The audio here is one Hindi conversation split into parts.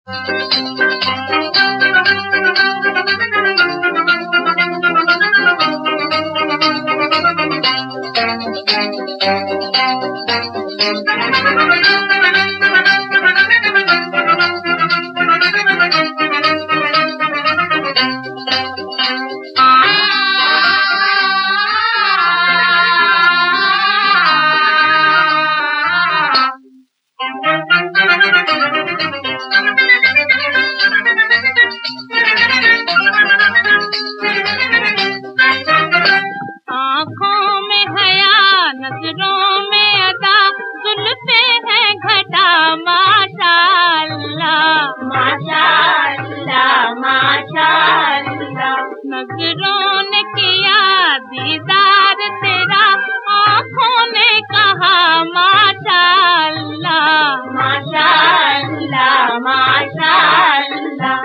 आँखों में हया, नजरों में अदा, जुल्फे है घटा, माशाअल्लाह माशाअल्लाह माशाअल्लाह। नजरों ने किया दीदार तेरा, आँखों ने कहा माशाअल्लाह माशाअल्लाह माशाअल्लाह।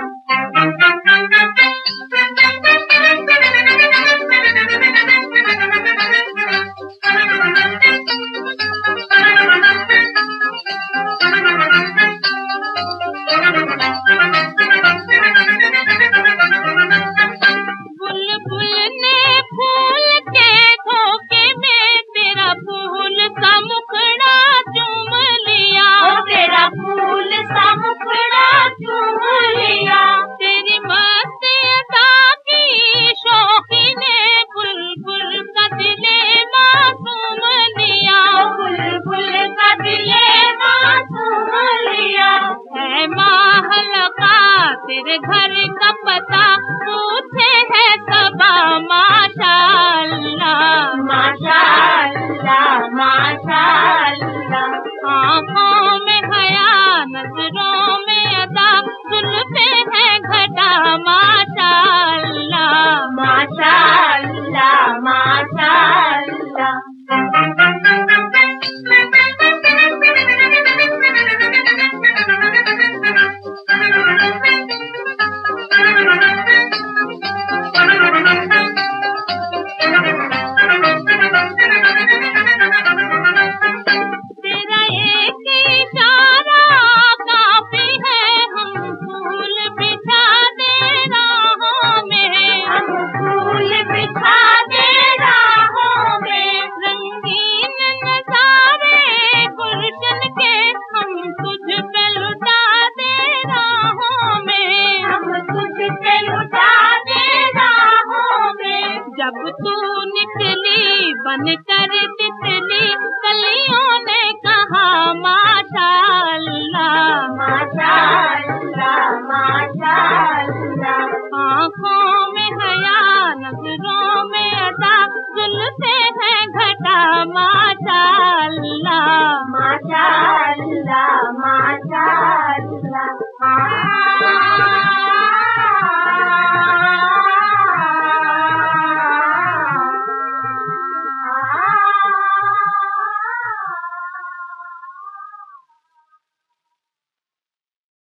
बुलबुल ने फूल के धोखे में तेरा फूल सा मुखड़ा चूम लिया, तेरा फूल सा मुखड़ा चूम लिया। तेरी मस्त अदा की शौकी ने बुलबुल का दिले मासूम लिया, बुलबुल का दिले मासूम लिया। है महलका तेरे घर का पता, पूछे है सबा, माशाअल्लाह माशाअल्लाह माशाअल्लाह। आँखों में हया, नजरों में अदा, जुल्फे है घटा, माशाअल्लाह माशाअल्लाह माशाअल्लाह। तेरा एक इशारा काफी है, हम फूल बिछा दे राहों में, हम फूल बिछा दे राहों में। रंगीन नजारे गुलशन के हम तुझ पे लुटा दे राहों में, हम तुझ पे लुटा दे राहों में। जब तू निकली बन कर